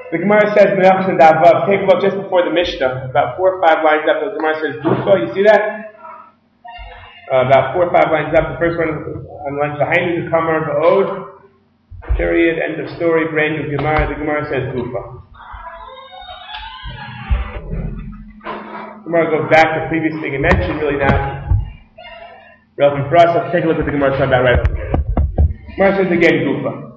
The Gemara says, take a look just before the Mishnah, about 4 or 5 lines up, the Gemara says, Gufa, you see that? About 4 or 5 lines up, the first one on line, V'hainu the Kamar V'od, period, end of story, brand new Gemara, the Gemara says, Gufa. The Gemara goes back to the previous thing it mentioned, really not relevant for us. Let's take a look at the Gemara talking about right over here. Gemara says again, Gufa.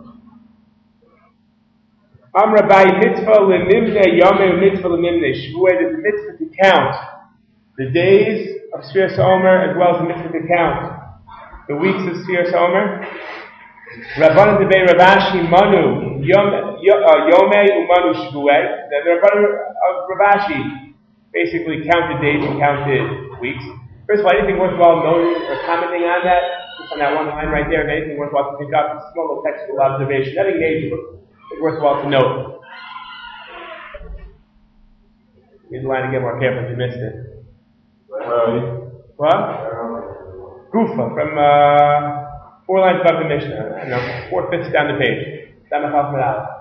Amrabai mitzvah lemimne yomei mitzvah lemimne shvuah. There's a mitzvah to count the days of Sfiras Omer as well as the mitzvah to count the weeks of Sfiras Omer. Rabbanan debei Ravashi manu yomei umanu shvuah. The Rabbanan of Ravashi basically counted days and counted weeks. First of all, anything worthwhile noting or commenting on that? Just on that one line right there, anything worthwhile to pick up? It's a small little textual observation. Nothing major. It's worthwhile to note. Read the line again more carefully if you missed it. What? Gufa, from 4 lines above the Mishnah. No, 4/5 down the page. Down the Chacham.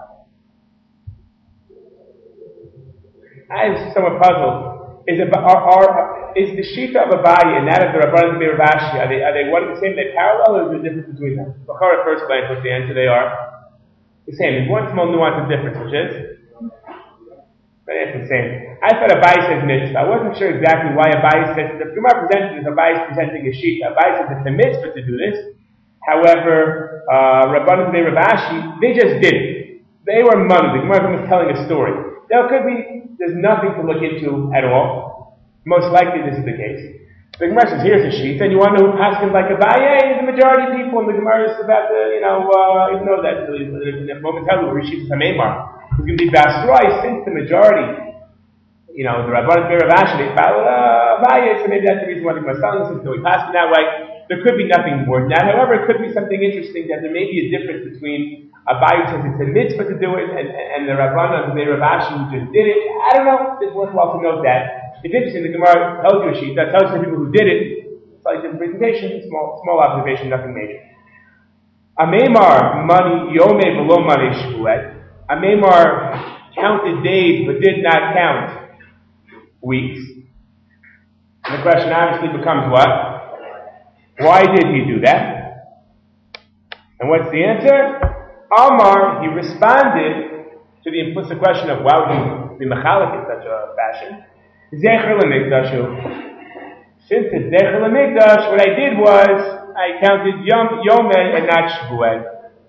I'm somewhat puzzled. Is the Shita of Abaye and that of the Rabbanan of Ravashi, are they one and the same? Are they parallel, or is there a difference between them? At first glance, what's the answer? They are the same. There's one small nuance of difference, which is? But it's the same. I thought Abaye says mitzvah. I wasn't sure exactly why Abaye says, the Gemara presented this, Abaye is presenting a Shita. Abaye says it's a mitzvah to do this. However, Rabbanan of Ravashi, they just did it. They were manu. The Gemara was telling a story. There's nothing to look into at all. Most likely this is the case. The Gemara says, here's a sheet, and you want to know who passes like Abaye? The majority of people, and the Gemara is about to, even know that momentarily where Rishis Hamemar is going to be Basroi, since the majority, the Rabbanan of Ravashi, they follow Abaye, so maybe that's the reason why the Gemara is telling us, so we pass it that way. There could be nothing more than that. However, it could be something interesting that there may be a difference between Abaye says it's a mitzvah to do it, and the Rabbanan of Ravashi who just did it. I don't know. It's worthwhile to note that. It's interesting. The Gemara tells you a sheet that tells you the people who did it. It's like different presentation, small observation, nothing major. Amemar mani yome below mani shvuet. Amemar counted days but did not count weeks. And the question obviously becomes what? Why did he do that? And what's the answer? Amar, he responded to the implicit question of why would he be mechalik in such a fashion? Zecher l'mikdashu. Since it's zecher l'mikdash, what I did was I counted yomei and not shvuah.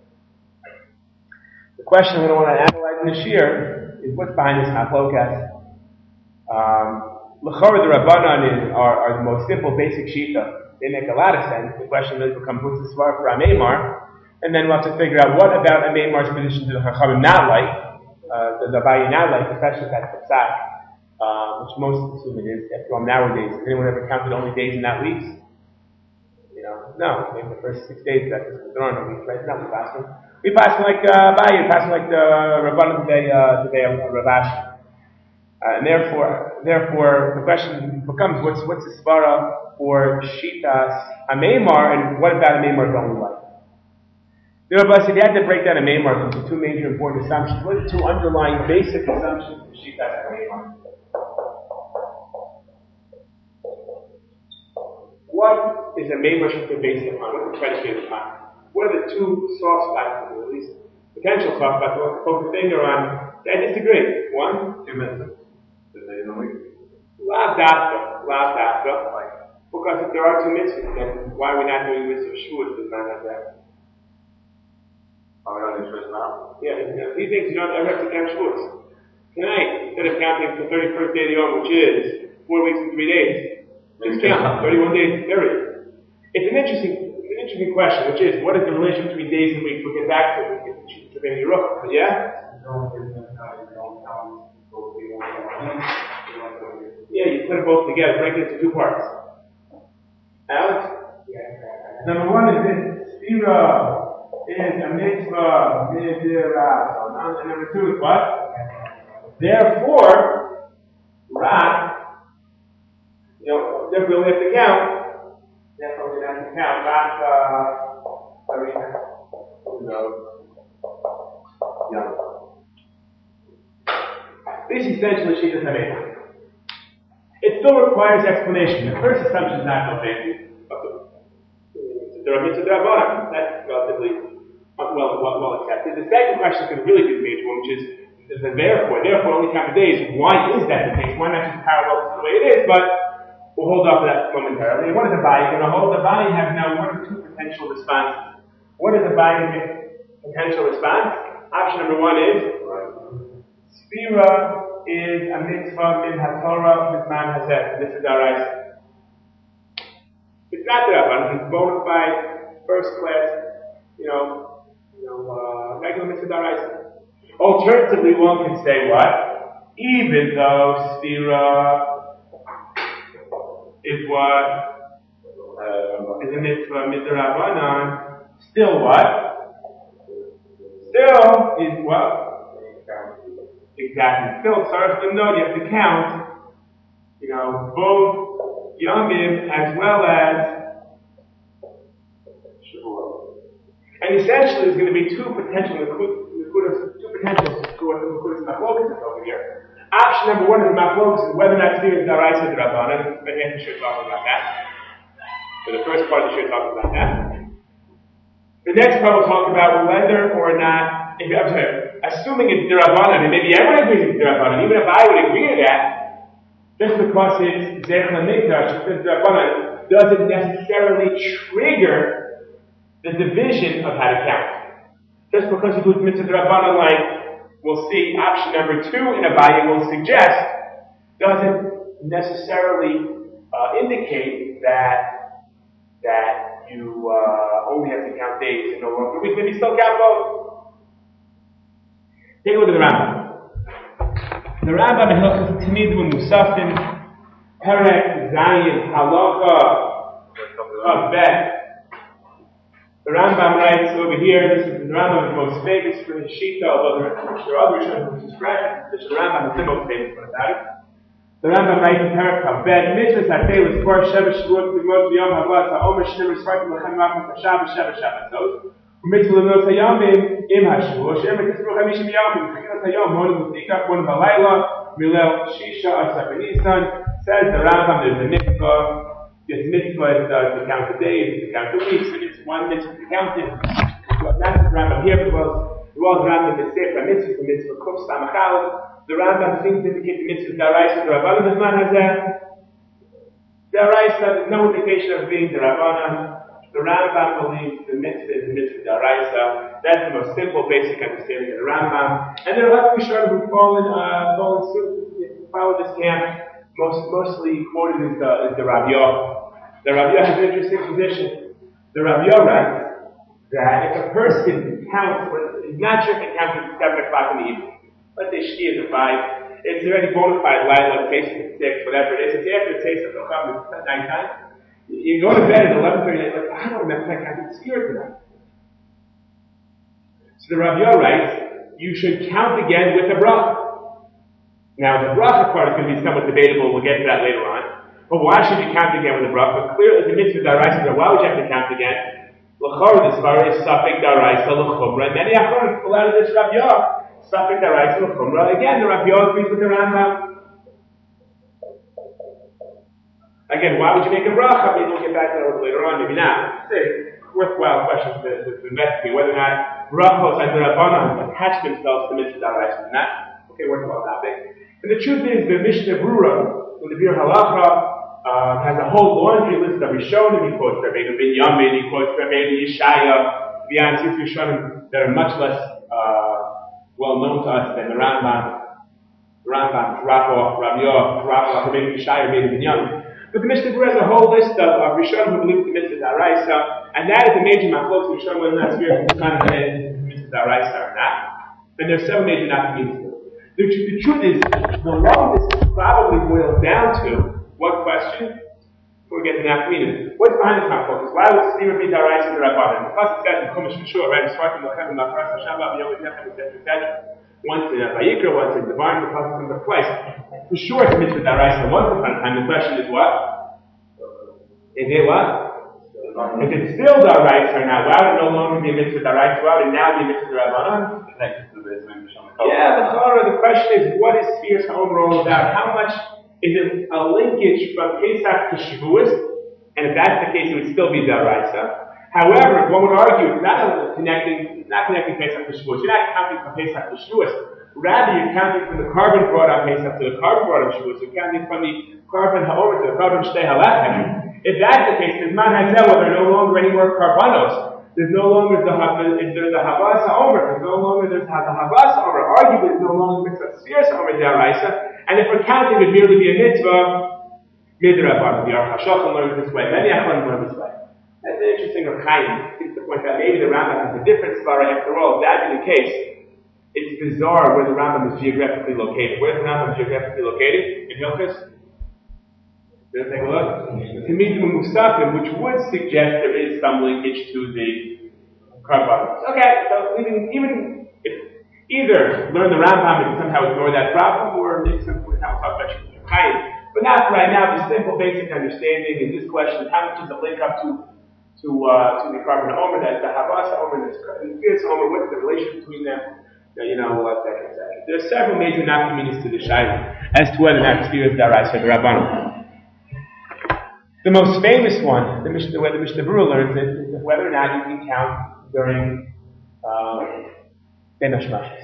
The question we don't want to analyze in the shir is what's behind this machlokas. L'chorah the Rabbanan are the most simple, basic shita. They make a lot of sense. The question really becomes what's the svar for Amemar? And then we'll have to figure out what about Amemar's position to the Chachamim not like, the Abaye not like, especially that Pesach, which most assume it is. After all, nowadays, has anyone ever counted only days and not weeks? No. Maybe the first 6 days that there are no weeks, right? No, we pass like Abaye, we pass like the Rabbanan today, Ravashi. And therefore, the question becomes, what's the svara for Shitas Amemar, and what about Amemar's own life? The Rabbi said he had to break down Amemar into 2 major important assumptions. What are the 2 underlying basic assumptions for Shitas Amemar? What is Amemar Shita based upon? What's the predicated upon? What are the 2 soft spots, or at least potential soft spots? We'll focus the finger on. I disagree. 1, 2 minutes. Lav dafka. Because if there are 2 mitzvahs, then why are we not doing mitzvah Shavuot? Does not have that. Are we not interested now? Yeah, he thinks you don't ever have to count Shavuot. Tonight, instead of counting the 31st day of the Yom, which is 4 weeks and 3 days, just count 31 days, period. It's an interesting question, which is, what is the relation between days and weeks? We'll get back to it. Yeah? Yeah, you put them both together, break it into 2 parts. Alex? Number 1 is this. Sphira is a mitzvah, and number 2 is what? Therefore, Rak, therefore we only have to count. Therefore we have to count. Rak, This essentially Shitas HaMeimah. It still requires explanation. The first assumption is not so fancy. The mitzvah d'Rabbanan. That's relatively well accepted. The second question is going to really be the major one, which is the therefore only count the days. Why is that the case? Why not just parallel to the way it is? But we'll hold off to that momentarily. What is the body going to hold? The body has now one of two potential responses. What is the body's potential response? Option number one is Sphira is a mitzvah min haTorah b'zman hazeh. This is daraisa. It's not the Rabbanan. It's bona fide, first class, regular mitzvah daraisa. Alternatively, one can say what? Even though Sphira is what is a mitzvah mitzvah still what? Still is what? Exactly. Still, Tzarech Limnod, you have to count, both Yomim as well as Shavuot. And essentially, there's going to be two potential Nakudas Machlokas over here. Option number one is Machlokas is whether or not Sphira is Daraisa D'Rabbanan. But we should talk about that. So the first part of the should talk about that. The next part we'll talk about whether or not, assuming it's D'Rabbanan, and maybe everyone agrees it's D'Rabbanan, even if I would agree to that, just because it's Zech LaMikdash, it's D'Rabbanan, doesn't necessarily trigger the division of how to count. Just because you do mitzvah D'Rabbanan, like we'll see option number 2 in Abaye will suggest, doesn't necessarily indicate that you only have to count days and no longer weeks. Maybe still count both. Take a look at the Rambam. The Rambam in Hilchos Tamid Musafim, Perek Zayin Halacha Bet. The Rambam writes over here. This is the Rambam, the most famous for his shita, although there are other Rishonim who subscribe. The Rambam is the most famous for that. The Rambam writes in Perek Bet, Mitzvahs HaTeilis for Sheva Shavuot B'Mot B'Yom Havas HaOmer Shneim Risfartim L'Chem Rachim Tashav Sheva Shabbatos Mitzvah L'Mot HaYomim Im HaShavuot Shem HaKisru Chamishim Yomim Chagilas HaYom Monim L'Tikach Monim Halayla Milel Shisha Asar B'Nisan. Says the Rambam, there's a mitzvah. This mitzvah is to count the days, to count the weeks, and it's one mitzvah to count it. Not the Rambam here, but the Rambam is safe. The mitzvah Kuf Samachal. The Rambam seems to indicate the mitzvah D'Araisa D'Rabbanan B'zman hazeh. D'Araisa, there's no indication of being D'Rabbanan. The Rambam believes the mitzvah is the mitzvah D'Araisa. That's the most simple, basic understanding of the Rambam. And there are a lot of Rishonim who follow this camp. Mostly quoted is the Rav Yoh. The Rav Yoh has an interesting position. The Rav Yoh writes that if a person counts, he's not sure if he counts at 7 o'clock in the evening. Let's say Shkia is at 5. It's already bona fide, Laila, taste at 6, whatever it is. It's after the taste of the Chum, it's at nighttime. You go to bed at 11:30, like, I don't remember if I counted Shkia tonight. So the Rav Yoh writes, you should count again with the bracha. Now, the bracha part is going to be somewhat debatable. We'll get to that later on. But why should you count again with the bracha? Clearly, the mitzvah d'Araisa. Why would you have to count again? L'chor, this far is Safek d'Araisa l'chumra. And many Acharonim pull out of this Rav Yoh. Safek d'Araisa l'chumra. Again, the Rav Yoh agrees with the Rambam. Again, why would you make a bracha? Maybe we'll get back to that a little later on. Maybe not. It's a worthwhile question to investigate whether or not brachos and the Rabbanan attach themselves to the mitzvah d'Araisa or not. Okay, worthwhile topic. And the truth is, the Mishnah Brura, in the Bir Halacha, has a whole laundry list of Rishonim. He quotes Rabbeinu Binyamin, he quotes Rabbeinu Yeshaya, beyond 6 Rishonim that are much less well known to us than the Rambam. The Rambam, drop off, Rav Yoh, drop off Rabbeinu Yeshaya, Rabbeinu Binyamin. But the Mishnah Brura has a whole list of Rishonim who believe the Mitzvah D'Araisa, and that is a major machlokes of Rishonim whether or not Spirit is kind of the Mitzvah D'Araisa or not. And there's 7 major nafkamis. The truth is, the law this probably boils down to what question? Before we get to nafkamis. What's behind this machlokes? Why would Sphira be D'Araisa and D'Rabbanan? Because it says in Chumash Yeshua, right? It's starting with Lechem, Machras, Hashabah, B'yom, etc. Once in Vayikra, once in Devarim, because it's in the place. For sure, it's a mitzvah D'Araisa once upon a time. The question is what? Is it what? If it's still D'Araisa or not, why would it no longer be a mitzvah D'Araisa? Why would it now be a mitzvah D'Rabbanan? Yeah, the question is, what is Sfiras HaOmer all about? How much is it a linkage from Pesach to Shavuos? And if that's the case, it would still be Daraisa. However, one would argue it's not connecting Pesach to Shavuos. You're not counting from Pesach to Shavuos. Rather, you're counting from the carbon brought on Pesach to the carbon brought on Shavuos. You're counting from the carbon HaOmer to the carbon Shtei HaLechem. If that's the case, there's Man Hazel, where there are no longer any more carbonos. There's no longer the Havas HaOmer. There's no longer the Havas HaOmer. Arguably, there's no longer Mitzvah Sfiras HaOmer D'Oraisa. And if we're counting, it would merely be a mitzvah Midrabanan. The Aruch HaShulchan learns this way. Many Achronim learn this way. That's an interesting Rav Chaim. Seems to point out maybe the Rambam has a different svara. After all, if that be the case, it's bizarre where the Rambam is geographically located. Where's the Rambam geographically located? In Hilchos? Let's take a look. Tamidim Musafim, which would suggest there is some linkage to the carbonos. Okay, so even if either learn the Rambam and somehow ignore that problem, or make some point how talk about Rav Chaim. But not right now. The simple, basic understanding in this question: how much is the link up to the carbon HaOmer, that's the Havas HaOmer, and the Sfiras HaOmer, what's the relation between them, etc. There are several major nafkaminas to the Shaila as to whether or not Sfiras D'Oraisa or D'Rabbanan. The most famous one, the Mishnah Berurah learns, is whether or not you can count during Ben Hashmashos.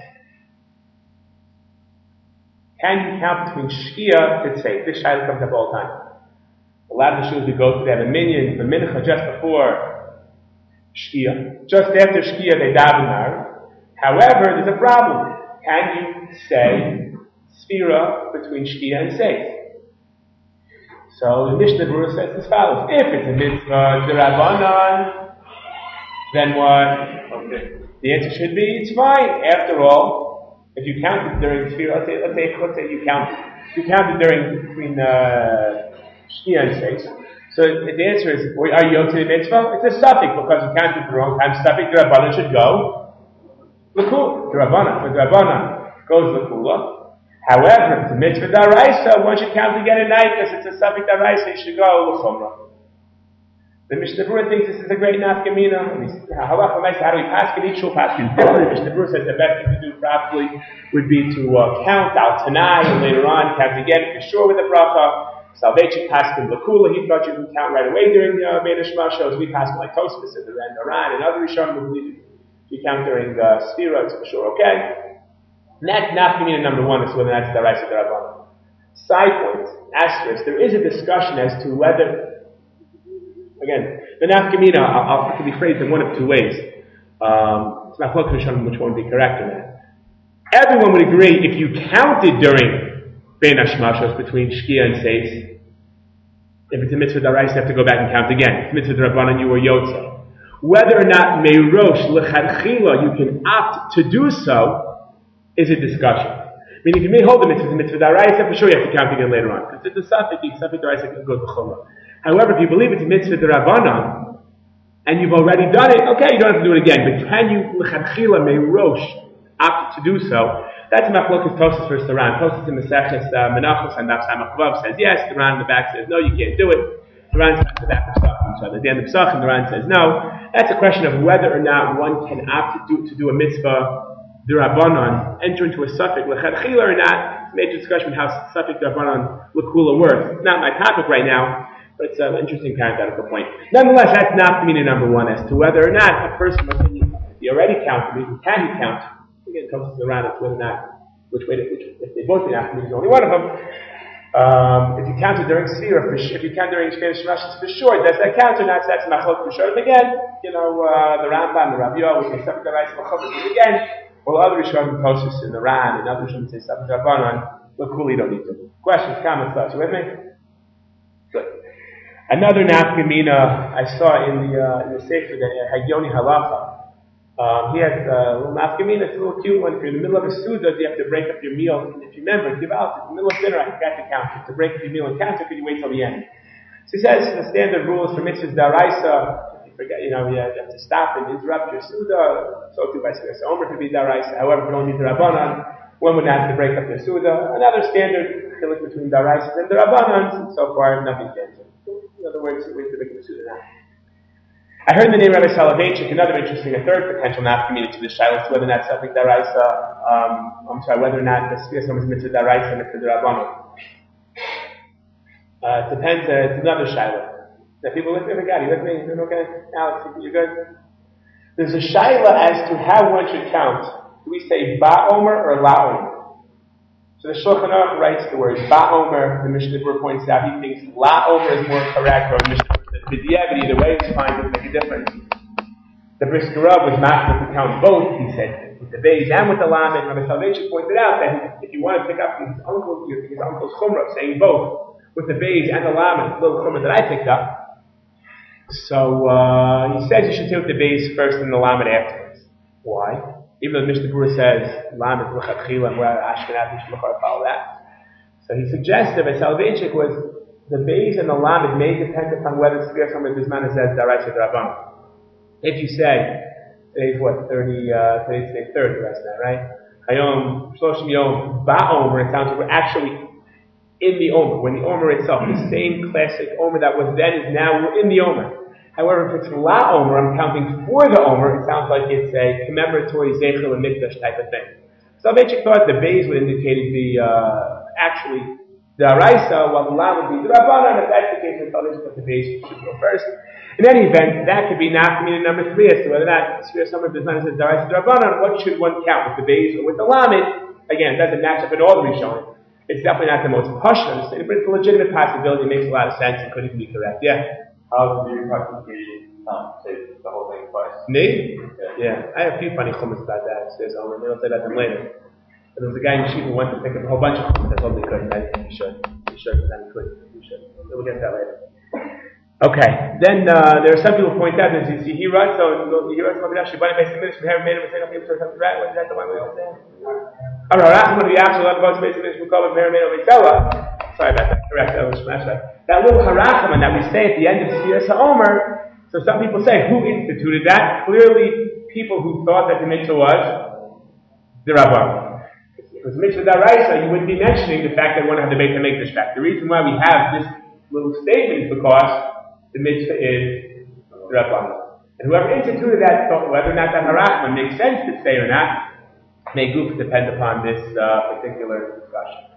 Can you count between Shkia to Tzeit? This Shaila comes up all the time. A lot of the shuls we go to, they have a minyan, the mincha just before Shkia. Just after Shkia, they daven Mar. However, there's a problem. Can you say Sfira between Shkia and Seis? So the Mishnah Berurah says as follows: if it's a mitzvah D'Rabbanan, then what? Okay. The answer should be it's fine. After all, if you count it during Sfira, let's say you counted during between Shkia and Seis. So the answer is, are you Yotzei Mitzvah? It's a suffix because you counted the wrong time. Suffix D'Rabbanan should go L'kula. D'Rabbanan goes L'kula. However, if it's a Mitzvah D'Oraisa, one should count again at night because it's a suffix D'Oraisa, it should go L'chumrah. The Mishnah Berurah thinks this is a great nafkamina. How do we pass it? Each shul paskin differently. The Mishnah Berurah says the best thing to do properly would be to count al Tanai and later on count again if you're sure with the bracha. Salvation paskin L'kula. He thought you can count right away during the Ben Hashmashos. We paskin like Tosfos and the Ren Aran and other Rishonim who believe you count during Sfira, it's for sure okay. Next nafkamina number one is whether that's D'Oraisa D'Rabbanan. Side point, asterisk, there is a discussion as to whether, again, the nafkamina, it can be phrased in one of two ways. It's not clear which one would be correct or not. Everyone would agree if you counted during Ben Hashmashos between Shkia and Seis, if it's a mitzvah D'Oraisa, you have to go back and count again. If it's mitzvah D'Rabbanan, you were Yotzei. Whether or not Meirosh L'chadchila you can opt to do so is a discussion. Meaning, you may hold the mitzvah D'Oraisa, for sure you have to count again later on. Because it's a suffix D'Oraisa can go to Chumrah. However, if you believe it's a mitzvah D'Rabbanan, and you've already done it, okay, you don't have to do it again. But can you L'chadchila Meirosh opt to do so? That's Machlokas Tosfos versus the Ran. Tosfos in Maseches Menachos and Daf Samach Vav says yes. The Ran in the back says no, you can't do it. The Ran says the back of Psachim. So at the end of Psachim, the Ran says no. That's a question of whether or not one can opt to do a mitzvah D'Rabbanan, enter into a suffix L'chadchila or not. It's a major discussion on how suffix D'Rabbanan L'kula works. It's not my topic right now, but it's an interesting parenthetical point. Nonetheless, that's nafkamina number one as to whether or not a person, if he already counted, can he count? Again, it comes to the round of whether or not, if they both be nafkamina, there's only one of them. If you counted during Sfira, if you count during Spanish Russians, for sure, does that count or not? So that's machlok for sure. And again, the Rambam, the Rav Yoel, we say something that again, well, other Rishonim, Tosfos in the Ran, and other Rishonim say something D'Rabbanan. L'kula, you don't need to. Questions, comments, thoughts? You with me? Good. Another nafkamina I saw in the Sefer that Hagyoni Halacha. He has a little nafkamina. It's a little cute one. If you're in the middle of a suda, you have to break up your meal. And if you remember, give out in the middle of dinner. I forgot to count. You have to break up your meal and count it. Could you wait till the end? So he says the standard rule is for mitzvahs D'Oraisa. If you forget, you have to stop and interrupt your suda. So too by Sfiras HaOmer could be D'Oraisa. However, if you don't need the D'Rabbanan, one would have to break up their suda. Another standard chiluk between D'Oraisa and D'Rabbanan. So far, nothing changed. In other words, we have to make the suda now. I heard the name Rabbi Soloveitchik, another interesting, a third potential nafkamina to the shilas, whether or not something daraisa, whether or not the Sfiyas Omer is mitzvah daraisa and mitzvah darabanan. It depends, it's another shilas. Now people with me, you with me? You okay? Alex, you good? There's a shaila as to how one should count. Do we say ba-omer or la-omer? So the Shulchan Aruch writes the word ba-omer, the Mishnah Berurah points out, he thinks la-omer is more correct, or Mishnah Berurah says either way is fine, doesn't make a difference. The Brisker Rav was machmir to count both, he said, with the beis and with the lamed. Rabbi Soloveitchik pointed out that if you want to pick up his uncle's chumrah, saying both, with the beis and the lamed, the little chumrah that I picked up, so he says you should take the beis first and the lamed afterwards. Why? Even though the Mishnah Berurah says lamed l'chadchila and where Ashkenazi should follow that. So he suggested that Soloveitchik was the beis and the lamed may depend upon whether Sfiyas Omer Bismana says daraisa d'Rabbanan. If you say today's what, today's 30 last night, right? Hayom Shloshim Yom Ba-Omer, it sounds like we're actually in the Omer, when the Omer itself, the same classic Omer that was then is now, we're in the Omer. However, if it's La Omer, I'm counting for the Omer, it sounds like it's a commemoratory Zeichel and Mikdash type of thing. So Soloveitchik thought the Beis would indicate it'd be actually the Araisa, while the La would be the Rabbanan. If that's the case, then Soloveitchik thought the Beis should go first. In any event, that could be nafkamina number 3 as to whether that Sfiyas Omer does not say Daraisa Rabbanan. What should one count, with the Beis or with the Lamed? Again, it doesn't match up at all the Rishonim. It's definitely not the most pashut understanding, but it's a legitimate possibility. It makes a lot of sense and could even be correct. Yeah. How do you practically say the whole thing twice? Me? Yeah. I have a few funny comments about that. There's Omer. Maybe I'll say about them later. But there was a guy in Yeshiva who went to pick up a whole bunch of comments. I told him he couldn't. I didn't think he should. He should, but then he couldn't. He should. So we'll get to that later. Okay. Then there are some people who point out that he writes, so he writes about Rashi, but based on this, we haven't made a mistake on people to something right. What is that the one we always say? Sorry about that. Correct. That little harachman that we say at the end of Sfiyas Omer. So some people say, who instituted that? Clearly, people who thought that the mitzvah was the Rabban. If it was mitzvah daraisa, you wouldn't be mentioning the fact that one had to make this fact. The reason why we have this little statement is because the mitzvah is the Rabban. And whoever instituted that thought whether or not that harachman makes sense to say or not may depend upon this particular discussion.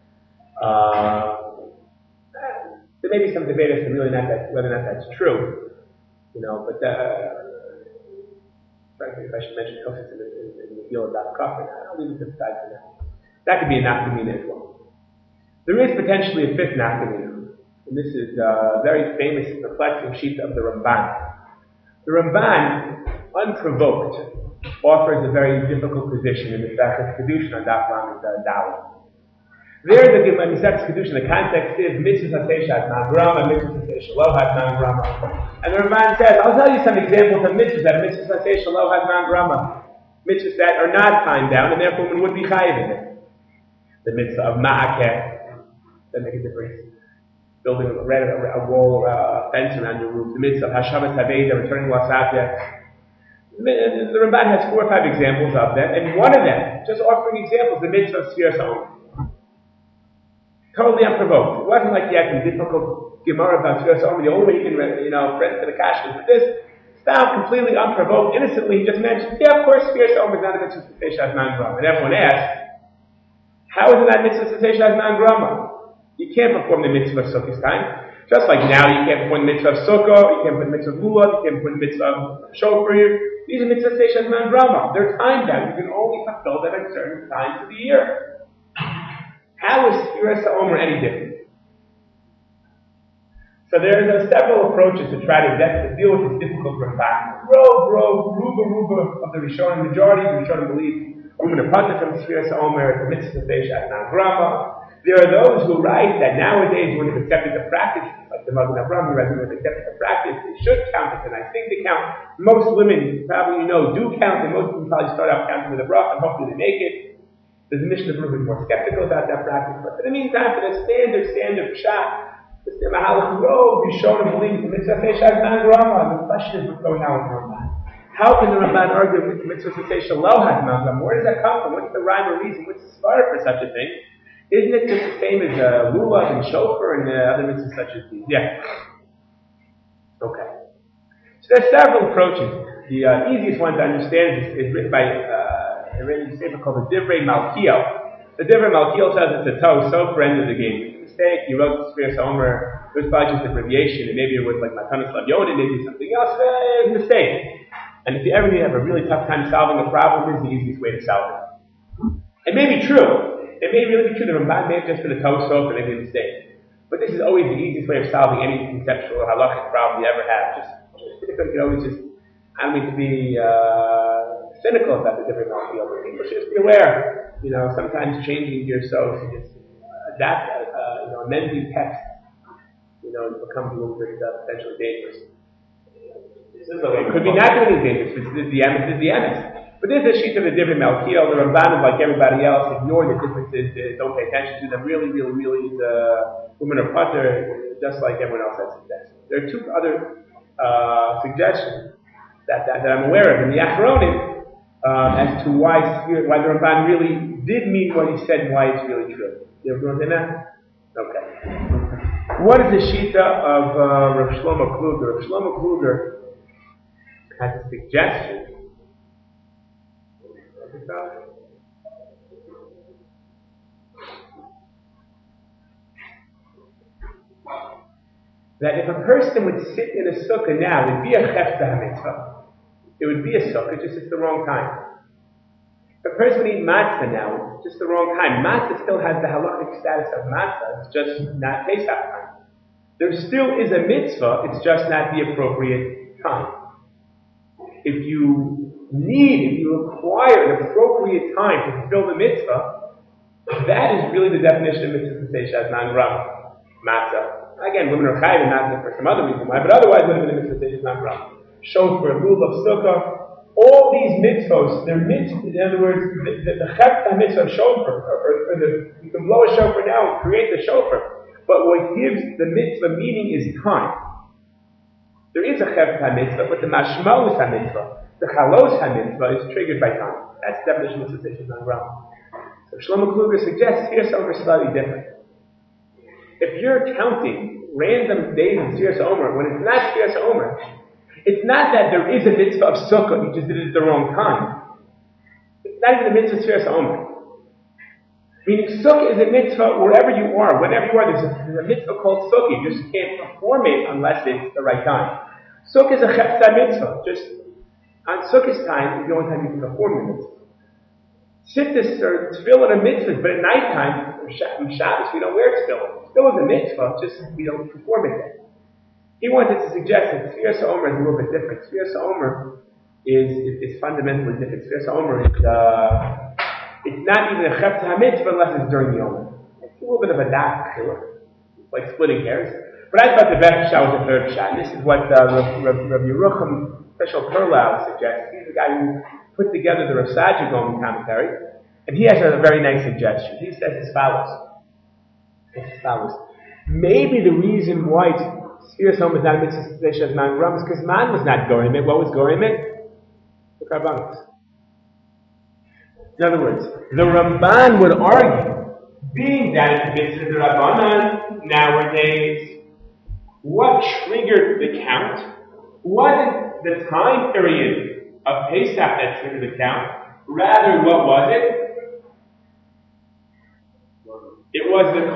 There may be some debate as to really whether or not that's true, but frankly, if I should mention Hilchos in the field of that Kafir, I'll leave it to the side for now. That could be a nafkamina as well. There is potentially a 5th nafkamina, and this is a very famous and perplexing sheet of the Ramban. The Ramban, unprovoked, offers a very difficult position in the Masechtas Kedushin on Daf Lamed Daled. There, the Masechtas Kedushin, the context is mitzvah hasei shatnan grama, mitzvah hasei shelo hatnan grama. And the Ramban says, I'll tell you some examples of mitzvahs that mitzvah hasei shelo hatnan grama, mitzvahs that are not timed down, and therefore one would be chayiv in it. The mitzvah of ma'akeh, that make a difference. Building a wall, a fence around your roof. The mitzvah of hashamas haveda, returning wasafia. The Ramban has 4 or 5 examples of them, and one of them, just offering examples, the mitzvah of Sfiyas Omer. Totally unprovoked. It wasn't like he had some difficult Gemara about Sfiyas Omer. The only way you can, friend to the cash is with this. Stop, completely unprovoked, innocently, he just mentioned, yeah, of course, Sfiyas Omer is not a mitzvah to say Shazman Grama. And everyone asked, how is it not a mitzvah to say Shazman Grama? You can't perform the mitzvah of Sukkot time. Just like now, you can't perform the mitzvah of Sukkah, you can't perform the mitzvah of Lulav, you can't perform the mitzvah of Shofar. These are mitzvahs say Shazman Grama. They're time bound. You can only fulfill them at certain times of the year. How is Sfiyas Omer any different? So there are several approaches to try to deal with this difficult Ramban. Ruba of the Rishonim, majority of the Rishonim believe Ruben Apata from Sfiyas Omer, the mitzvah say Shazman Grama. There are those who write that nowadays when it's accepted to practice, like the Magen Avraham, when it's accepted to practice, they should count it, and I think they count. Most women, probably do count, and most of them probably start out counting with a bracha, and hopefully they make it. There's a Mishnah Berurah who's more skeptical about that practice, but in the meantime, for the standard pshat, the Mahalach Rov, Rishonim believe the mitzvah say Shazman Grama. The question is what's going on with the Ramban. How can the Ramban argue with the mitzvah say Shelo Hatnan Grama? Where does that come from? What's the rhyme or reason? What's the svara for such a thing? Isn't it just the same as Lulav and Shofar and other mitzvahs such as these? Yeah. Okay. So there's several approaches. The easiest one to understand is written by a really sefer called the Divrei Malkiel. The Divrei Malkiel says it's a toe sofer end of the game. It's a mistake. You wrote the Sfiras Omer. It was probably just an abbreviation, and maybe it was like Matanas Lav Yoda, maybe something else. It was a mistake. And if you ever have a really tough time solving a problem, it's the easiest way to solve it. It may be true. It may really be true. The Ramban may have just been a toe sofer, maybe a mistake. But this is always the easiest way of solving any conceptual or halachic problem you ever have. You can always just, I don't mean to be cynical about the different Malkiel, but people should just be aware. Sometimes changing yourself to just adapt, amending text, it becomes a little bit potentially dangerous. It could be not really dangerous. This is the emes. But this is a sheet of the different Malkiel. The Ramban, like everybody else, ignore the differences, don't pay attention to them. Really, the women are putter, just like everyone else has suggested. There are two other suggestions that I'm aware of in the Achronim as to why the Ramban really did mean what he said and why it's really true. You ever in that? Okay. What is the shita of Rav Shlomo Kluger? Rav Shlomo Kluger has a suggestion that if a person would sit in a sukkah now, it would be a chefta hamitzvah. It would be a sukkah, just it's the wrong time. If a person would eat matzah now, it's just the wrong time. Matzah still has the halachic status of matzah, it's just not Pesach time. There still is a mitzvah, it's just not the appropriate time. If you require an appropriate time to fulfill the mitzvah, that is really the definition of mitzvah to say shazman ram, matzah. Again, women are chayav in matzah for some other reason why, but otherwise, what is the mitzvah to say shazman ram? Shofar, lulav, sukkah, all these mitzvahs, they're mitzvah. In other words, the chefta mitzvah shofar, you can blow a shofar now and create the shofar, but what gives the mitzvah meaning is time. There is a chefta mitzvah, but the mashmaus ha-mitzvah, the chalos ha-mitzvah is triggered by time. That's the definition of mitzvah shazman ram. So Shlomo Kluger suggests Sfiras Omer is slightly different. If you're counting random days in Sfiras Omer, when it's not Sfiras Omer, it's not that there is a mitzvah of sukkah, you just did it at the wrong time. It's not even a mitzvah of Sfiras Omer. Meaning sukkah is a mitzvah wherever you are, whenever you are. There's a mitzvah called sukkah. You just can't perform it unless it's the right time. Sukkah is a chefta mitzvah. Just on sukkah's time is the only time you can perform the mitzvah. Sittis or tefillin are mitzvahs, but at nighttime, or Shabbos, we don't wear tefillin. Still is a mitzvah, just we don't perform it then. He wanted to suggest that Sfiras Omer is a little bit different. Sfiras Omer is fundamentally different. Sfiras Omer is it's not even a chefta ha-mitzvah unless it's during the Omer. It's a little bit of a dak killer, like splitting hairs. But I thought the best shot was the third shot. And this is what Rav Yerucham Special Perlau suggests. He's the guy who put together the Rav Saadia Gaon commentary, and he has a very nice suggestion. He says as follows. Maybe the reason why Sfiras Omer is not a mitzvah to say shazman ram is because man was not gorim it. What was gorim it? The karbanos. In other words, the Ramban would argue, being that it's mitzvah the Rabbanan nowadays, what triggered the count wasn't the time period of Pesach that triggered the count. Rather, what was it? It was the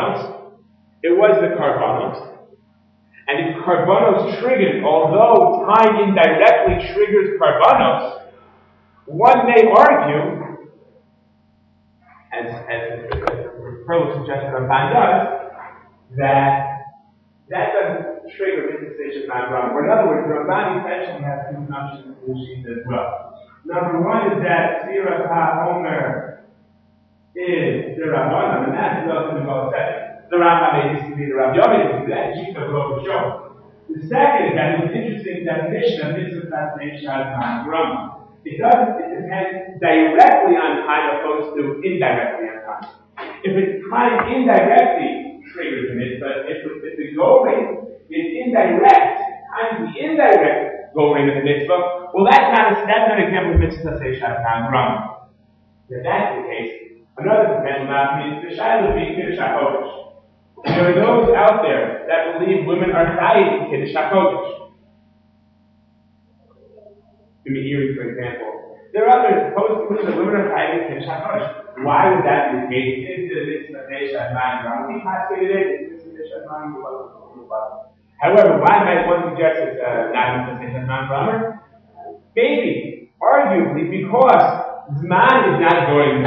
karbanos. And if karbanos triggered, although time indirectly triggers karbanos, one may argue, as Perlow suggested Ramban does, that doesn't trigger mitzvah shazman ram. Or in other words, Ramban essentially has two assumptions in the sheet as well. Number one is that Sfiras ha-Omer is the Rabbanan, and that's relatively well said. The Rambam used to be the Rav Yomi, that sheet of Rav Show. The second is that it was an interesting definition of mitzvah shazman ram. It depends directly on time opposed to indirectly on time. If it's time indirectly triggers the mitzvah, if the goal rate is indirect, times the indirect goal rate of the mitzvah, well that's not an example of mitzvah say shazman ram. If that's the case, another potential mouth means the shayla being kiddush hakodesh. There are those out there that believe women are chayav in kiddush hakodesh. in Meiri, for example. There are others, post the women are hiding in Shachosh. Why would that be the case? Is this Nation Man? We translated it, this Nation Man. However, why might one suggest it's not a Nation Man grammar? Maybe, arguably, because Zman is not during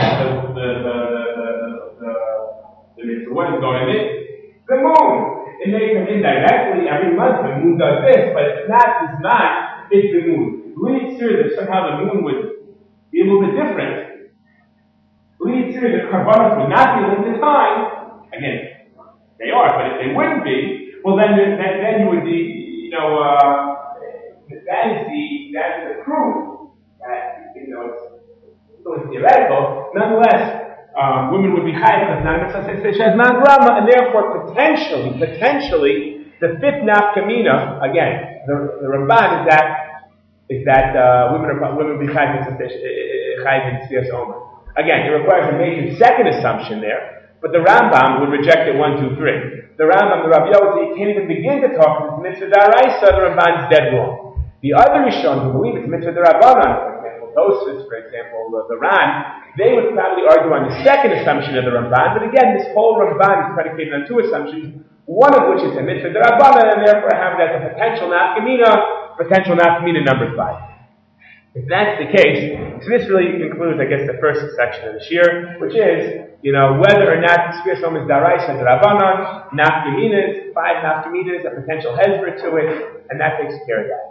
the what is going in? The moon. It may come in directly every month. The moon does this, but it's not the Zman, it's the moon. Leads through that somehow the moon would be a little bit different. Leads through the Karbanos would not be a little bit time. Again, they are, but if they wouldn't be, well then you would be, that is the proof that, it's theoretical. Nonetheless, women would be chayav because not mitzvah and therefore potentially, the fifth nafkamina, again, the Ramban is that women would be chayav in tziyas omer. Again, it requires a major second assumption there, but the Rambam would reject it 1, 2, 3. The Rambam, the Rabbi Yosi, can't even begin to talk about the mitzvah daraisa. The Ramban is dead wrong. The other Rishon who believe it's mitzvah darabanan, for example, Tosfos, for example, the Ran, they would probably argue on the second assumption of the Ramban. But again, this whole Ramban is predicated on 2 assumptions, one of which is a mitzvah darabanan, and therefore have that as a potential nafkamina number 5. If that's the case, so this really concludes, I guess, the first section of the shir, which is, whether or not the Sfiras Omer is daraisa darabanan, nafkaminas, 5 nafkaminas, a potential hezbollah to it, and that takes care of that.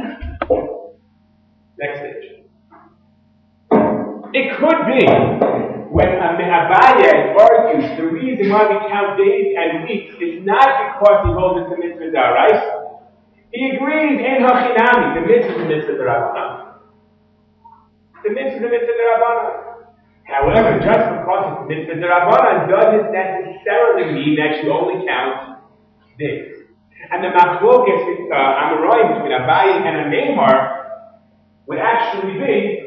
Next page. It could be when Abaye argues the reason why we count days and weeks is not because he holds it to mitzvah daraisa. He agrees in hachinami, the mitzvah darabanan. The mitzvah darabanan. However, just because it's mitzvah darabanan doesn't necessarily mean that you only count days. And the machlokes Amoraim between Abaye and a Meimar would actually be,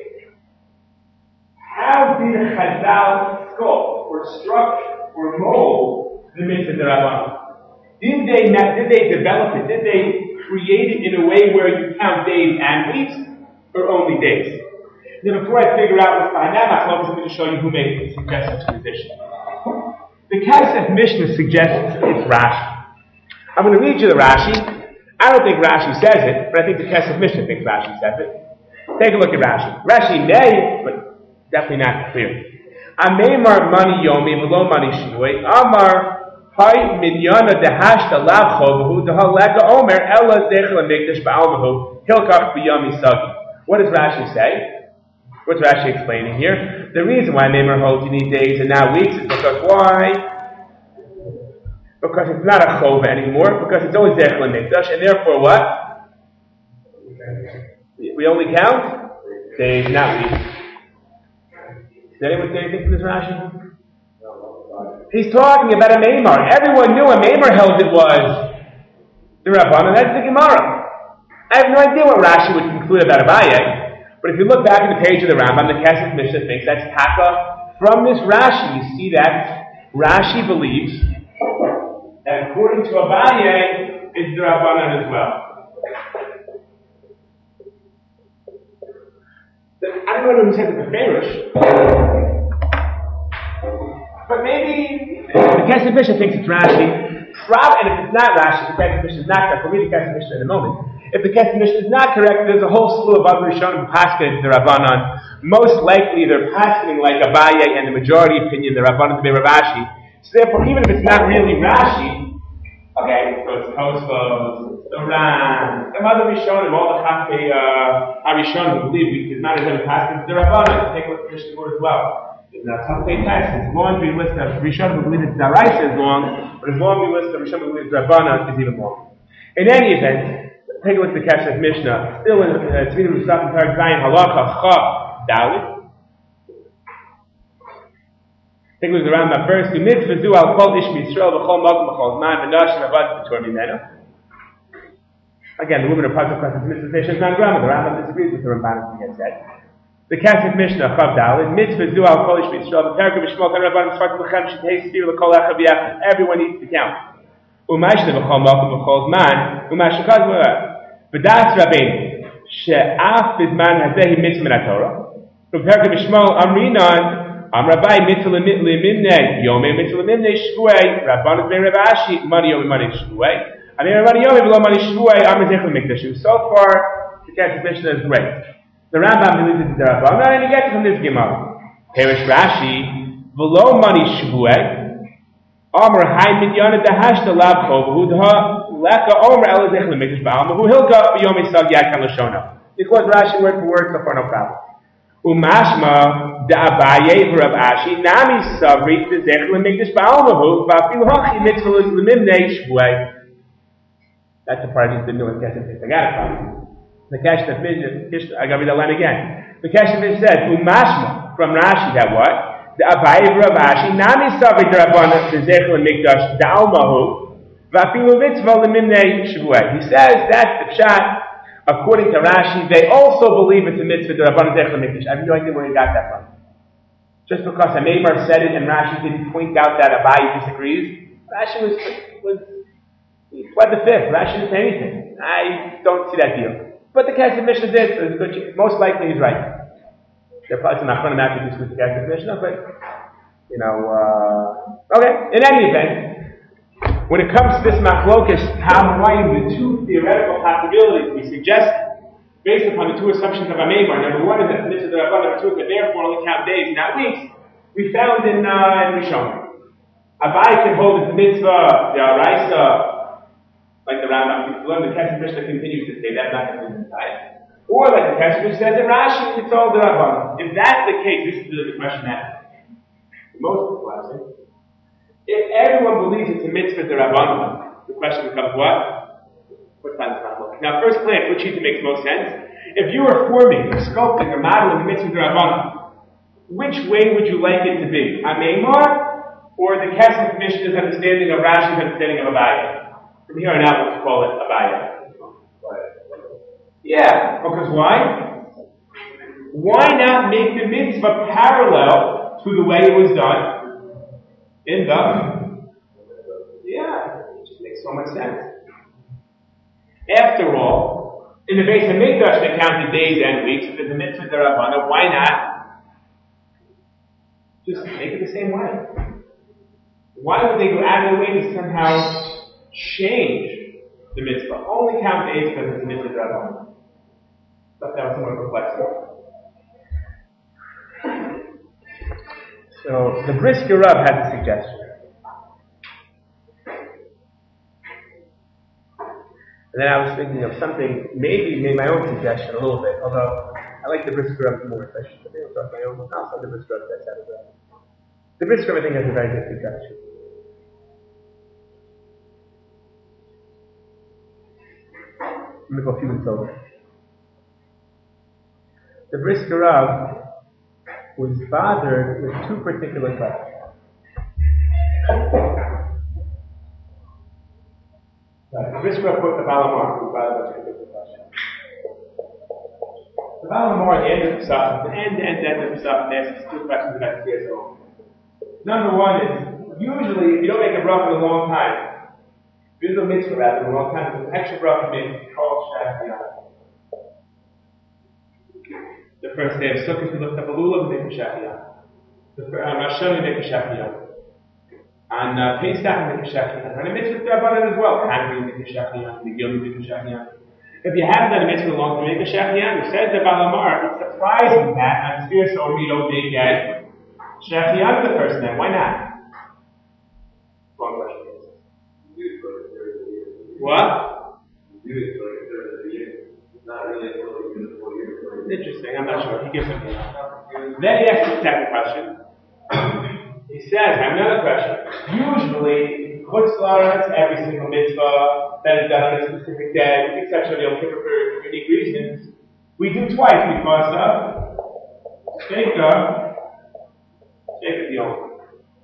how did Chazal sculpt or structure or mold the mitzvah darabanan? Did they develop it? Did they create it in a way where you count days and weeks, or only days? Now, before I figure out what's behind that machlokes, I'm going to show you who made the suggested position. The Kesef Mishnah suggests it's Rashi. I'm going to read you the Rashi. I don't think Rashi says it, but I think the Kesef Mishnah thinks Rashi says it. Take a look at Rashi. Rashi may, but definitely not clear. Ameimar mani yomi v'lo mani shinui. Amar hay minyana dehashta lavcho v'hu dehaleka omer ela zechel amikdash ba'almahu hilkach b'yami sagi. What does Rashi say? What's Rashi explaining here? The reason why Ameimar holds you need days and not weeks is because why? Because it's not a chova anymore, because it's only zechel mikdash, and therefore what? We only count days, not weeks. Did anyone say anything from this Rashi? He's talking about a Meimar. Everyone knew a Meimar held it was the Rabbanan. That's the Gemara. I have no idea what Rashi would conclude about Abaye, but if you look back in the page of the Rambam, the Kesef Mishnah thinks that's taka. From this Rashi, you see that Rashi believes that according to Abaye, it's the Rabbanan as well. I don't know who said the Beferish, but maybe the Kesef Mishnah thinks it's Rashi. And if it's not Rashi, the Kesef Mishnah is not correct. We'll read the Kesef Mishnah in a moment. If the Kesef Mishnah is not correct, there's a whole slew of other Rishonim paskin the Rabbanan. Most likely, they're paskening like Abaye and the majority opinion, the Rabbanan to be Rav Ashi. So therefore, even if it's not really Rashi, okay, so it's Tosfos, the Ran, some other Rishonim, all the Chafei Harishonim believe it's not as many passages. The Rabbanan, take a look at Mishnah Word as well. It's not Chafei text. As long as we list of Rishonim who believe it's Daraisa is long, but as long as we list of Rishonim who believe it's Rabbanan is even longer. In any event, take a look at the Kesef Mishnah. Still in Tzvidim Musaf and Parak Zayin Halacha Chav Dalit. Take a look at the Rambam first. The mitzvah zu al kol ish mitzrael v'chol makom v'chol zman v'nash v'avad v'tor mimenu. Again, the women are part of the mitzvah nation non grama. The Rambam disagrees with the Ramban as we had said. The Kesef Mishnah Chav Dalit. Mitzvah zu al kol ish mitzrael v'perka v'shmol kan rabban v'sfat v'chem shetei sfir v'kol echa v'yachad. Everyone needs to count. Umashne v'chol makom v'chol zman umashakad v'avad. V'das Rabbeinu. she'af bizman hazehi mitzvah min Torah. U'perka b'shmol amrinan Rabbi mitzvah limimne yomei mitzvah limimne shvuei Rabbanos ben Rav Ashi mani yomei mani shvuei. I mean, Rabbi Yomi below mani shvuei amar zechel mikdash. So far, the Kesef Mishnah is great. The Rambam believes it's the Rabbanon, and he gets from this Gemara. Perish Rashi below mani shvuei amar hay midyana dahashta labcho v'hudha leka omer el zechel mikdash ba'alma who hilga b'yomei sag yakan l'shona. Because Rashi word for word, so far no problem. Umashma da Abaye for Rav Ashi nami sabri the zechel mikdash ba'almahu va'afilu hachi mitzvah l'mimnei shvuei. That's the part he's been doing. I got it from the Kesef Mishnah. I got to read the line again. The Kesef Mishnah says umashma from Rashi that what the Abaye for Rav Ashi nami sabri the Rabbanan the zechel mikdash ba'almahu va'afilu mitzvah l'mimnei shvuei. He says that's the pshat. According to Rashi, they also believe it's a mitzvah to Rabbanan Zechel Mikdash. I have no idea where he got that from. Just because a Meimar said it and Rashi didn't point out that Abaye disagrees, Rashi he pled the fifth. Rashi didn't say anything. I don't see that deal. But the Kesef Mishnah did, so most likely he's right. There are probably some Achronim after this with the Kesef Mishnah, but, okay. In any event, when it comes to this machlokas, how the two theoretical possibilities we suggest, based upon the two assumptions of Ameimar, number one is that this is the Rabbanan Tur, that therefore only count days, not weeks. We found in Rishon. Abaye can hold the mitzvah, the araisa, like the Rambam. The Kesef Mishnah continues to say that's not going to be inside. Or like the Kesef Mishnah says in Rashi, it's all the Rabbanan. If that's the case, this is the question that most people ask. If everyone believes it's a mitzvah d'Rabbanan, the question becomes what? What time is it? Now, first glance, which makes most sense? If you were forming, or sculpting, or modeling the mitzvah d'Rabbanan, which way would you like it to be? Ameimar, or the Kesef Mishnah's understanding of Rashi's understanding of Abaye? From here on out, let's call it Abaye. Yeah, because why? Why not make the mitzvah parallel to the way it was done? In the, it just makes so much sense. After all, in the base of Mikdash they counted days and weeks, if there's a mitzvah d'Rabbanan, why not just make it the same way? Why would they go out of their way to somehow change the mitzvah? Only count days because it's a mitzvah d'Rabbanan. Thought that was somewhat perplexing. So the Brisker Rav has a suggestion. And then I was thinking of something, maybe made my own suggestion a little bit, although I like the Brisker Rav more, so I should maybe I'll start my own one. I'll start the Brisker Rav that's out of that. The Brisker Rav I think has a very good suggestion. I'm going to go a few minutes over. The Brisker Rav was bothered with two particular questions. The Brisker Rav put the Balamar, who was bothered with two particular questions. The Balamar, at the end of the Pesach, the end of the Pesach, asks two questions about TSO. Number one is, usually, if you don't make a bracha in a long time, if you do a mitzvah rather in a long time, there's an extra bracha made called Shachiyah. The first day of Sukkot, we looked up a lulav and make a shachiyah. On Rosh Hashanah, we make a shachiyah. On Pesach, we make a shachiyah. On a mitzvah d'Rabbanan as well. Hanukkah, we make a shachiyah. Megillah, we make a shachiyah. If you haven't done a mitzvah long to make a shachiyah, it says the Balamar, it's surprising that on Sfir Shor we don't make a shachiyah the first day. Why not? Wrong question. What? Interesting, I'm not sure. He gives him Then he asks the second question. He says, I have another question. Usually, Chutz La'aretz, every single mitzvah that is done on a specific day, with the exception of Yom Kippur for unique reasons, we do twice because of Sheka Yom.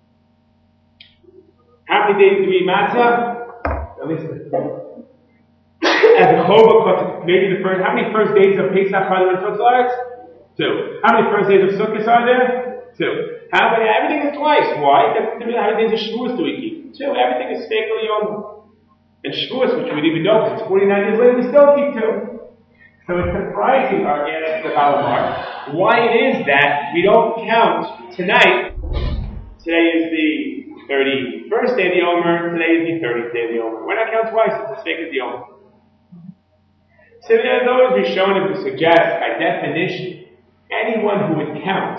How many days do we eat matzah? At least as a chova, maybe how many first days of Pesach are there in Chutz La'aretz? 2. How many first days of Sukkot are there? 2. How many? Everything is twice. Why? How many days of Shavuos do we keep? 2. Everything is Shekel Yom. And Shavuos, which we didn't even know, because it's 49 days later, we still keep 2. So it's surprising our answer to the Balamar, why it is that we don't count tonight. Today is the 31st day of the Omer, today is the 30th day of the Omer. Why not count twice? It's the sake of the Omer. So there's always been shown to suggest, by definition, anyone who would count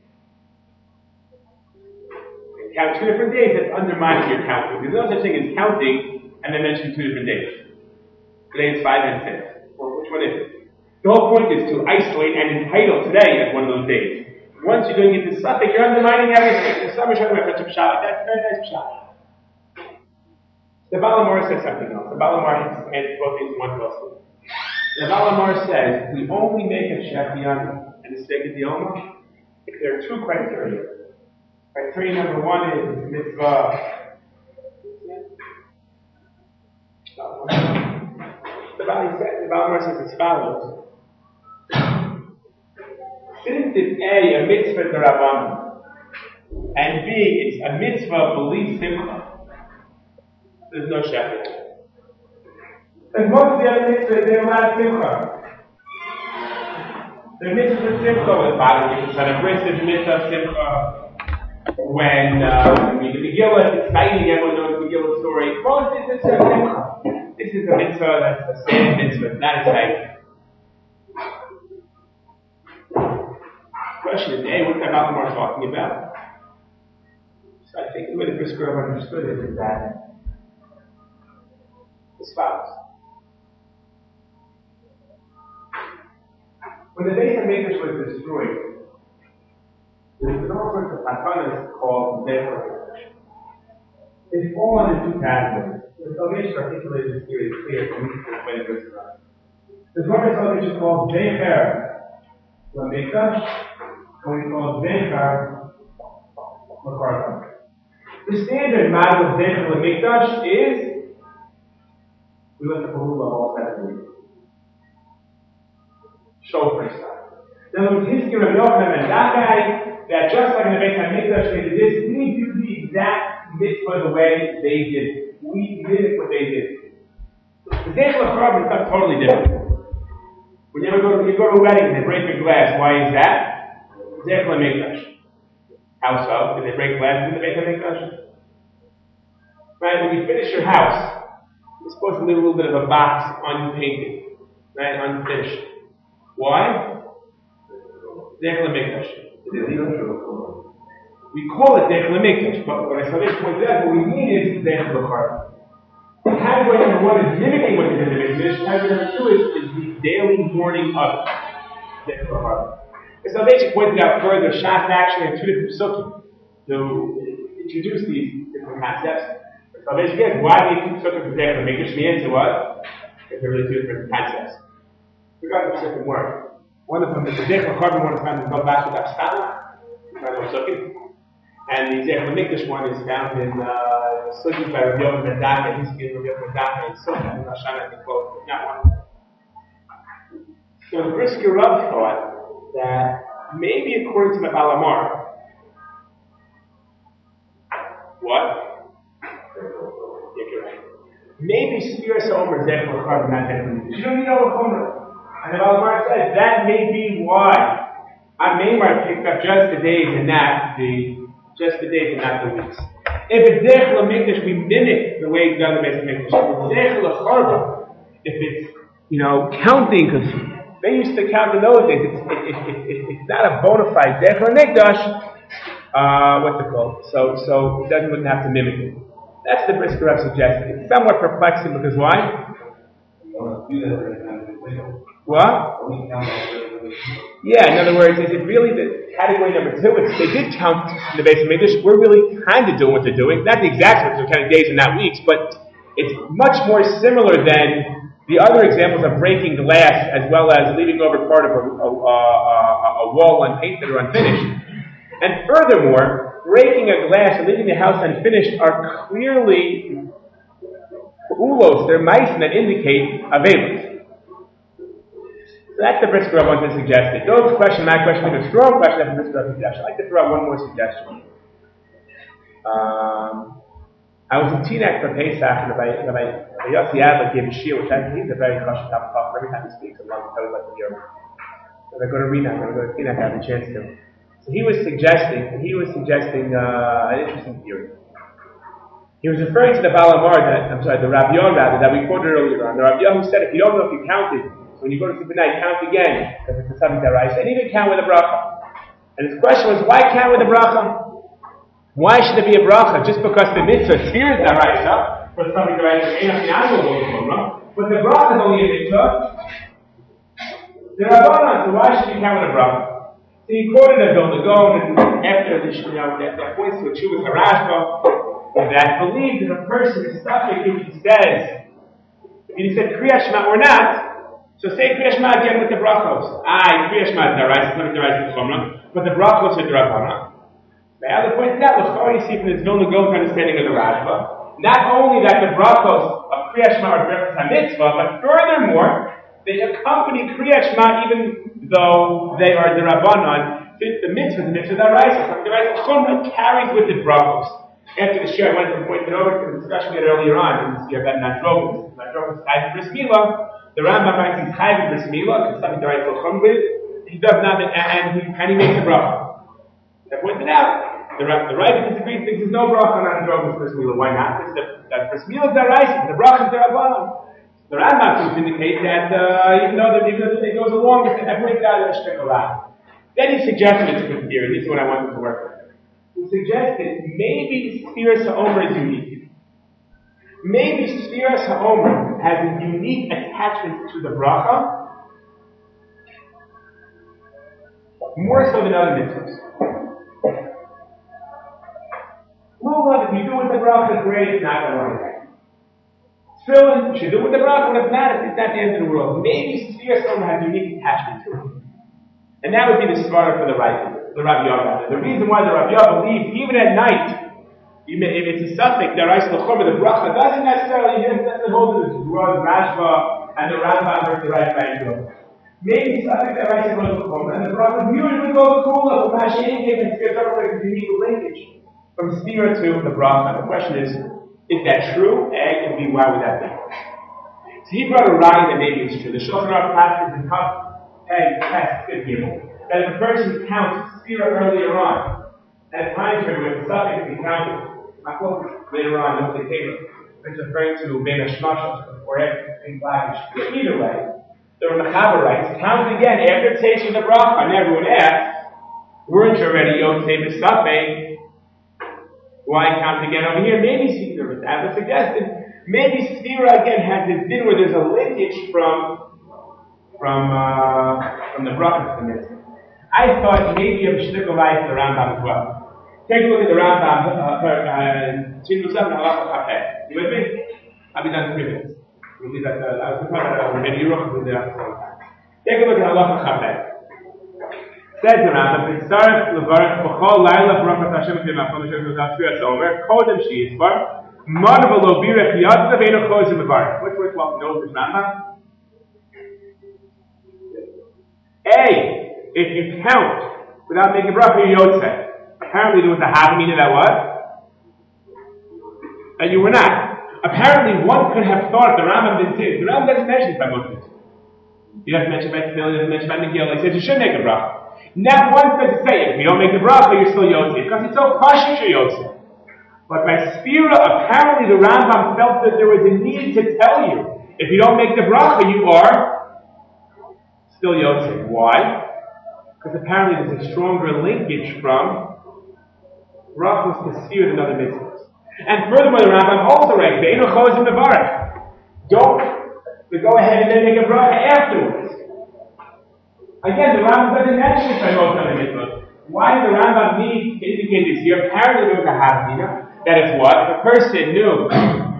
two different days, that undermines your counting. There's no such thing as counting and then mentioning 2 different days. Today is 5 and 6. Well, which one is it? The whole point is to isolate and entitle today as one of those days. Once you're doing it to suffix, you're undermining everything. The summer showing my such a pshat, that's a very nice pshat. The Balamar says something else. The Balamar and both these one closely. The Balamar says we only make a Shafiyan and the sake of the Omer if there are 2 criteria. Criteria number 1 is mitzvah. The Balamar says as follows. Since it's A mitzvah d'Rabbanan, and B, it's a mitzvah b'li simcha, there's no Shafiyan. And most of the other mitzvahs, they're not simcha. The mitzvah simcha was bothering the son of Bris, is mitzvah simcha. When we read the Megillah, it's exciting, everyone knows the Megillah story. Most is a simcha. This is a mitzvah that's a sad mitzvah, it's not exciting. The question is, A, what's that Balamar talking about? So I think the way the Brisker understood it is that as follows. When the Beis HaMikdash was destroyed, there was all sorts of matanas called Zecher HaMikdash. They fall into 2 categories. The Salvation articulated this theory is clear from each of the verses. There's one which is called Zecher HaMikdash, and we call Zecher HaKarban. The standard model of Zecher HaMikdash is we let the Bahula all 7 weeks. Shofar style. In other words, history of Yochanan and Zakkai, that just like in the Beis HaMikdash they did this, we do the exact mitzvah the way they did it. We mimic what they did. The Zecher HaKarban is something totally different. When you go to a wedding and they break a glass, why is that? Zecher HaMikdash. How so? Did they break glass in the Beis HaMikdash? Right? When you finish your house, you're supposed to leave a little bit of a box unpainted, right? Unfinished. Why? Zecher HaMikdash. We call it Zecher HaMikdash, but what I saw this point out, what we mean is Zecher HaKarban. Category number 1 is mimicking what is in the Mikdash. Category number 2 is the daily mourning of Zecher HaKarban. The Salvation pointed out further, Shas actually in 2 different psukim to introduce these different concepts. The Salvation again, why do you keep psukim for Zecher HaMikdash? The answer was, because they're really 2 different concepts. We got the second word. One of them is the Zecher HaKarban one is found in Babas with Abstana, and the Zecher HaMikdash one is found in Sugis by Rabbi Yochanan ben Zakkai, Hiski and Rabbi Yochanan ben Zakkai, and Sukkah, and Hashanah, and both, not one. So the Brisker Rav thought that maybe according to the Balamar, what? You're right. Maybe Spiras Omer Zecher HaKarban, not Zecher HaMikdash. You don't need all the Chomer. And the Balamar says that may be why Maimar picked up just the days and not the weeks. If it's Zecher HaMikdash, we mimic the way it's done in the Beis HaMikdash. If it's Zecher HaKarban, if it's counting, because they used to count in those days. It's not a bona fide Zecher HaMikdash. What's it called? So it wouldn't have to mimic it. That's the Brisker Rav suggested. It's somewhat perplexing because why? What? Yeah, in other words, is it really the category number 2? They did count in the Beis HaMikdash. We're really kind of doing what they're doing. Not the exact ones, they're counting days and not weeks, but it's much more similar than the other examples of breaking glass as well as leaving over part of a wall unpainted or unfinished. And furthermore, breaking a glass and leaving the house unfinished are clearly ulos, they're mice that indicate avelos. So that's the Brisker Rav wanted to suggest. Those question, my question, is a strong question that the Brisker Rav suggestion. I'd like to throw out one more suggestion. I was in Teaneck for Pesach, and Rabbi Yossi Adler gave a shiur, which I think is a very chashuv topic. every time he speaks, I would like to hear him. So I go to read that, I'm going to go to see that, I have a chance to. So he was suggesting an interesting theory. He was referring to the the Rabbi Yonah that we quoted earlier on. The Rabbi Yonah who said, if you don't know if you counted, so when you go to sleep at night, count again, because it's a something that rises, and even count with a bracha. And his question was, why count with a bracha? Why should there be a bracha? Just because the mitzvah steers that rises for something that rises, but the bracha is only a mitzvah. The Rabbanan, so why should we count with a bracha? So he quoted a Vilna Gaon, and after this, that points to a Chuvas Harashba, that believes that a person is suffering if he said Kriya Shema or not. So say Kriya Shema again with the brachos. Kriya Shema is daraisa, not daraisa chumrah, but the brachos are d'Rabbanan. The other point is that you see from this Vilna Gaon understanding of the Rashba, not only that the brachos of Kriya Shema are brachos HaMitzvah, but furthermore, they accompany Kriya Shema even though they are the Rabbanan, since the mitzvah d'Rabbanan, the Raisa Chumrah carries with it brachos. After the share, I wanted to point it over to the discussion we had earlier on in this year about Nadrovis. Nadrovis Chayv Bris Milah. The Rambam writes in Chayv Bris Milah, because something the Raisa Chumrah, he does not, and he makes a bracha. I pointed out, the Raisa disagrees, thinks there's no bracha on Nadrovis Bris Milah. Why not? Because that Bris Milah is the Raisa, the bracha is the Rabbanan. The Rambam seems to indicate that even though it goes along with it, I pointed out that it's a lot. Then he suggested it's a good theory. This is what I wanted to work with. He suggested maybe Sfiras HaOmer is unique. Maybe Sfiras HaOmer has a unique attachment to the bracha, more so than other mitzvahs. Lulav, if you do it with the bracha, great, it's not going to Tefillin, you should do it with the bracha, but if not, it's not the end of the world. Maybe Sfiras HaOmer has a unique attachment to it. And that would be the svara for the Rabbi Yonah. The reason why the Rabbi Yonah believes, even at night, if it's a suffix, the bracha doesn't necessarily hold to the Rashba and the Rambam versus the Rashba. Maybe suffix the Raisa and the bracha usually goes to Kula, but Mashiach and Sfiras HaOmer is a unique linkage from Sfira to the bracha. The question is that true? A, and B, why would that be? So he brought a raya that maybe it's true. The Shulchan Aruch passes in Kaf test good people. That if a person counts Sfira earlier on, at time period with the suffix to be counted, later on, no Teva, it's referring to Ben Hashmashos or everything blackish. Either way, the Mechaber writes, count again after taking the bracha, and everyone asks, weren't you already Yotzei B'Safek? Why count again over here? Maybe Sfira, as I suggested, maybe Sfira again has this din where there's a linkage from the bracha to the mitzvah. I thought maybe a shtickle life the Rambam as well. Take a look at the Rambam, Chin 7 Halacha Chafeh. You with me? I'll be done in 3 minutes. We'll leave that. I was talking about maybe Yeruch will do that for a time. Take a look at Halacha Chafeh. Says the Rambam, "Tzarech levarach b'chol laila b'rachas Hashem v'machon Hashem v'zat Sfiras HaOmer kodem she'yisbar mar v'lo birech yadza v'eino chozim levarach." Which one knows this Rambam? A, if you count without making bracha, you're Yotzei. Apparently there was a Havamina that what? That you were not. Apparently one could have thought the Rambam didn't say it. The Rambam doesn't mention it by Moses. He doesn't mention by Tefillin, he doesn't mention by Megillah. He says you should make a bracha. Not one says to say, if you don't make the bracha, you're still Yotzei. Because it's so pashut you're Yotzei. But by Sfira, apparently the Rambam felt that there was a need to tell you, if you don't make the bracha, you are still Yotzei. Why? Because apparently there's a stronger linkage from brachos to Sfira than other mitzvahs. And furthermore, the Rambam also writes, "Ve'eino chozim levarach." Don't go ahead and then make a bracha afterwards. Again, the Rambam doesn't mention it by most other mitzvahs. Why does the Rambam need to indicate this here? Apparently there was a havamina that is what? If a person knew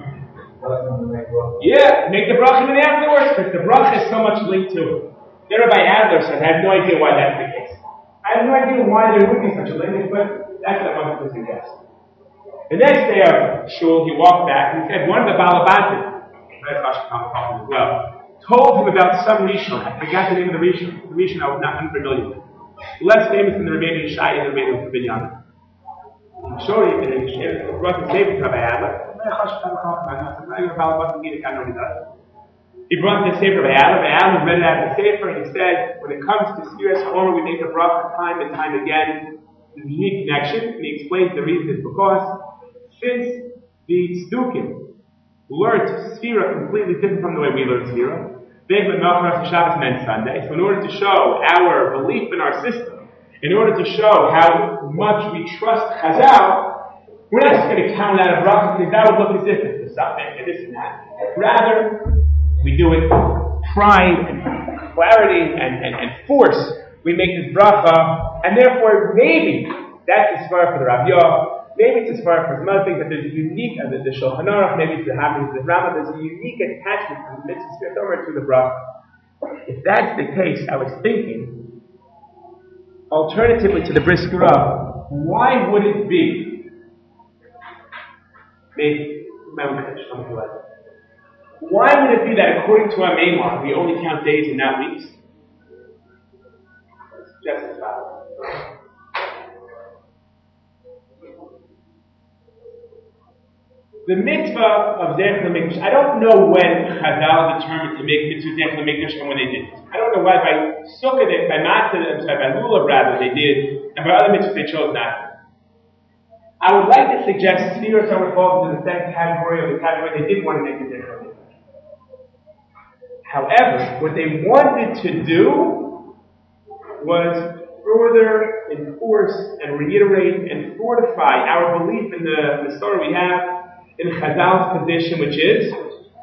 make the bracha then afterwards, because the bracha is so much linked to it. The Rabbi Adler said, I have no idea why that's the case. I have no idea why there would be such a linkage, but that's what I wanted to suggest. The next day of shul, he walked back and he said, one of the Balabatim, as well, told him about some Rishon. I forgot the name of the Rishon. The Rishon I was not unfamiliar with. Less famous than the Rebbeinu Shai and the Rebbeinu Binyamin. I'm sure he brought the same to Rabbi Adler. He brought the Sefer of Adam. Adam read it out of the Sefer, and he said, when it comes to Sfiras HaOmer, we make a bracha time and time again. There's a unique connection, and he explains the reason is because since the Tzdukim learned Sfira completely different from the way we learn Sfira, they went Melchor Shabbos meant Sunday. So in order to show our belief in our system, in order to show how much we trust Chazal, we're not just going to count out a bracha because that would look as if it's something and this and that. Rather, we do it pride and clarity and force. We make this bracha, and therefore maybe that's a svara for the Rav Yoh, maybe it's a svara for some other things, that there's a unique, the Shulchan Aruch, maybe it's the Hammond, the Rambam, there's a unique attachment to the mitzvah Sfiras HaOmer to the bracha. If that's the case, I was thinking, alternatively to the Brisker Rav, why would it be? Why would it be that according to our main law, we only count days and not weeks? Just as follows. The mitzvah of Zecher LaMikdash, I don't know when Chazal determined to make mitzvah Zecher LaMikdash and when they didn't. I don't know why by Sukkot, by Matzah, by Lulav rather, they did, and by other mitzvahs they chose not to. I would like to suggest Sfiras HaOmer falls into the same category of the category they didn't want to make the Zecher LaMikdash. However, what they wanted to do was further enforce and reiterate and fortify our belief in the story we have in Chazal's position, which is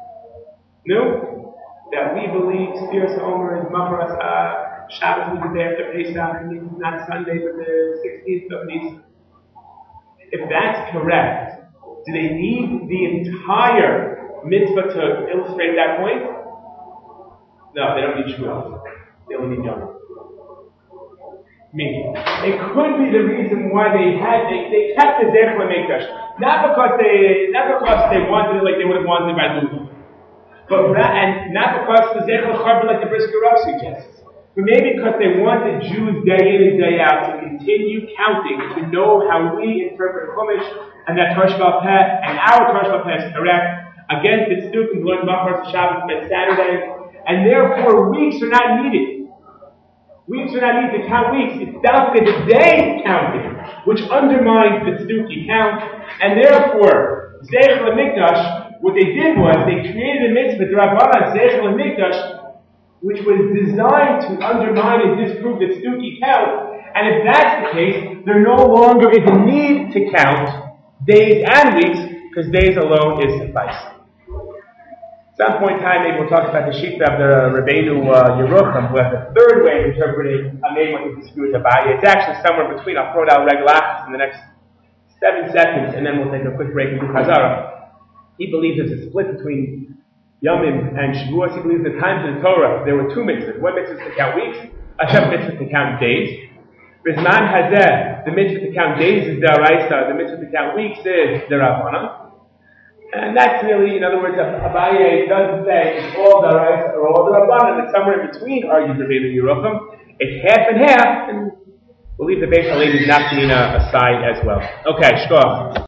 that we believe Sfiras HaOmer is Macharas Shabbos, which is after Pesach, and not Sunday, but the 16th of Nisan. If that's correct, do they need the entire mitzvah to illustrate that point? No, they don't need Shmuel. They only need Yom. Meaning, it could be the reason why they kept the Zecher LaMikdash, not because they wanted it like they would have wanted it by Lulav, and not because the Zecher LaCharban like the Brisker Rav suggests, but maybe because they wanted Jews day in and day out to continue counting, to know how we interpret Chumash, and that Tosh Val Peh and our Tosh Val Peh is correct. Against the Tzdukim, learn Macharas Shabbos meant Saturday. And therefore, weeks are not needed. Weeks are not needed to count weeks. It's down to the day counting, which undermines the Tzduki count. And therefore, Zecher LaMikdash, what they did was they created a mitzvah, D'Rabbanan Zecher LaMikdash, which was designed to undermine and disprove the Tzduki count. And if that's the case, there no longer is a need to count days and weeks, because days alone is suffice. At some point in time, maybe we'll talk about the Shita of the Rabbeinu Yerucham, who has a third way of interpreting a name with the dispute of Abaye. It's actually somewhere between. I'll throw it out regular in the next 7 seconds, and then we'll take a quick break and do Chazara. He believes there's a split between Yomim and Shavuos. He believes the times in the Torah there were 2 mitzvahs. One mitzvah to count weeks, a second mitzvah to count days. Bisman Hazeh, the mitzvah to count days is D'Oraisa, the mitzvah to count weeks is D'Rabbanan. And that's really, in other words, Abaye doesn't say it's all D'Oraisa or all D'Rabbanan. It's somewhere in between, argues Rabbeinu Yerucham. It's half and half, and we'll leave the Beis Halevi Nafkamina aside as well. Okay, shkoch.